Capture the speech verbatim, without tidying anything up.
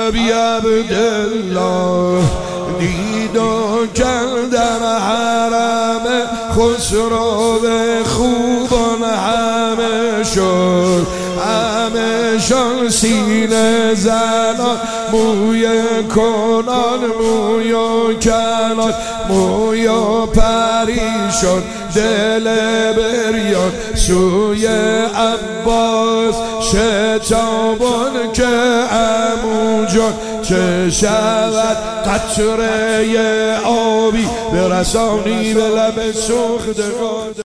ابی عبدالله دید و کردم حرم خسرو خوبان همه شد همه شان سینه زنان موی کنان موی و کنان موی و پریشان دل بریان سوی عباس شتابان که عمو جان چه شود قطره آبی برسانی به لب سوختگان.